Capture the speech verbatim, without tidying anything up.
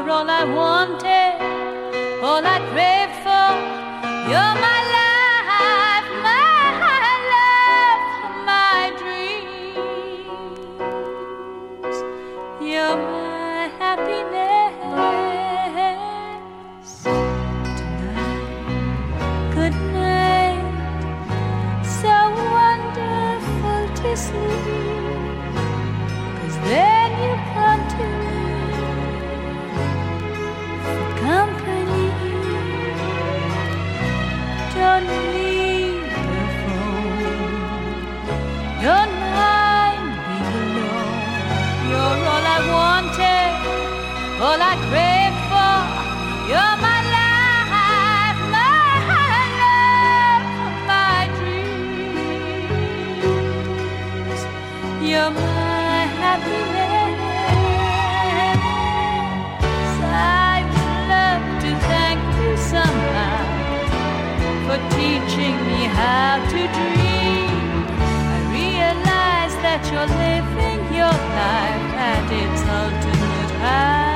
You're all I wanted, all I craved for. You're my life, my love, my dreams. You're my happiness. Tonight, good night. So wonderful to sleep, 'cause then you come to me for company. Don't need the phone, don't mind being alone. You're all I wanted, all I craved for. You're my life, my love, my dreams. You're my happiness. I'd love to thank you somehow for teaching me how to dream. I realize that you're living your life at its ultimate high.